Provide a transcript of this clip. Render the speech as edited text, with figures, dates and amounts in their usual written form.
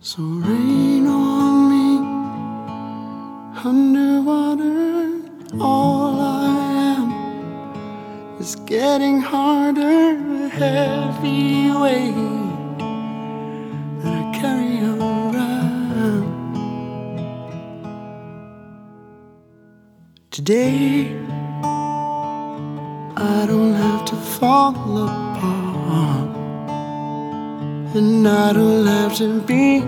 So rain on me, underwater. All I am is getting harder, a heavy weight that I carry around. Today I don't have to fall apart, and I don't have to be